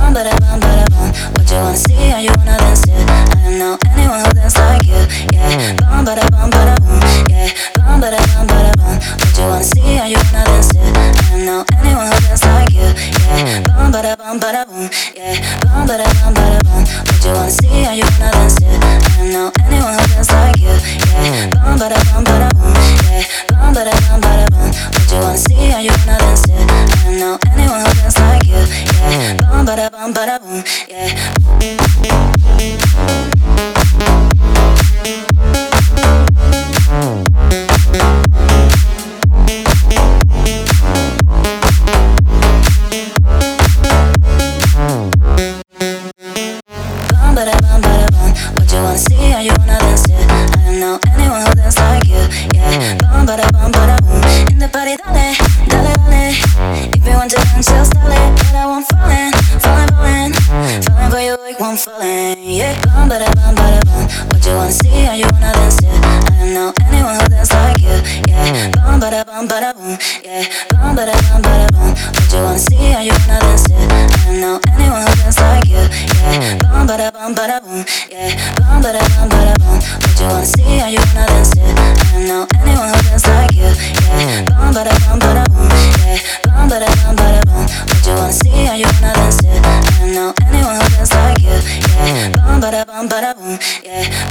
bum, bada bum. What you wanna see? How you wanna dance it? I don't know anyone who dance like you. Yeah, bum, bada bum, bada boom. Yeah, bum, bada bum, bada bum. What you wanna see? How you wanna dance it? I don't know anyone who dance like you. Yeah, bum, bada boom. Yeah, bum, bada bum. What you wanna see? How you wanna dance it? I don't know anyone who dance like you. Yeah, bum, bada boom. Yeah, bum, bada bum. What you wanna see? How you wanna dance it? I don't know anyone who dance like you. Yeah, bum, bada boom. Yeah. What you wanna see? How you wanna dance it? I don't know anyone who dance like you. Yeah, bum, bada boom. In the party, dale, dale, dale. If you want to dance, just dale. But I won't falling for you, I won't falling. Yeah, bum, bada bum. What you wanna see? How you wanna dance it? I don't know anyone who dance like you. Yeah, bum, bada boom. Yeah, bum, bada bum. What you wanna see? How you wanna dance it? I don't know anyone who dance like you. Yeah, bum, bada boom. Yeah, bum, bada bum. What you wanna see? How you wanna dance it? I don't know anyone who dance like you. Yeah, bum, bada boom. Yeah, bum, bada bum. What you wanna see? How you wanna dance it? I don't know anyone who dance like you. Yeah, bum, bada boom. Yeah.